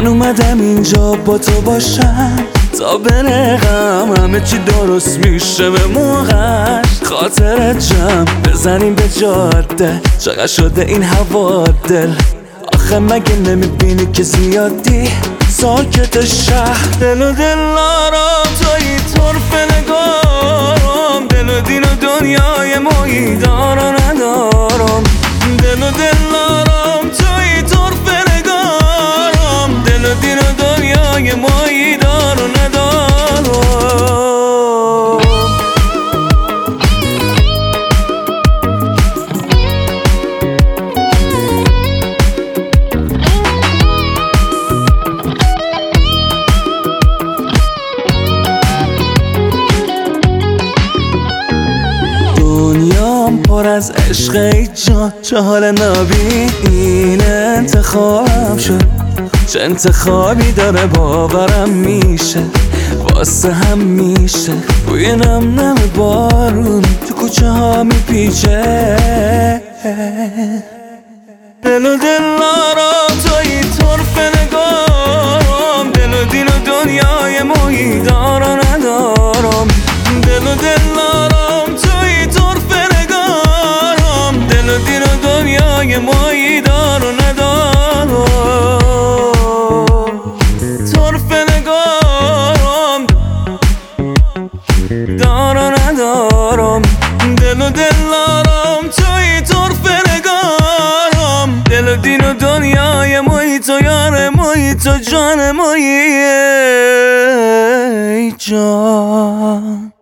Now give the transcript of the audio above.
من اومدم اینجا با تو باشم تا برقم همه چی درست میشه به موقعش. خاطرت جمع بزنیم به جاده، چقدر شده این هوا دل. آخه مگه نمیبینی که زیادی ساکت شهر؟ دل و دلارم توی طرف نگارم، دل و دین و دنیای مایی دار و ندارم. دل و دلارم توی طرف نگارم، دل و دین و دنیای مایی دار و ندارم. دنیام پر از عشق ای جان، چه حال نبی این انتخابم شد. چه انتخابی داره باورم میشه، واسه هم میشه بوی نم نم بارون تو کوچه ها میپیچه. دل و دلارم توی طرف نگارم، دل و دین و دنیای مایی دار و ندارم. دل و دلارم توی طرف نگارم، دل و دین و دنیای مایی دار و ندارم. طرف نگارم دار و ندارم. دل و دلارم توی طرف نگارم، دل و دین و دنیای مایی تو یار مایی تو جان مایی ای جان.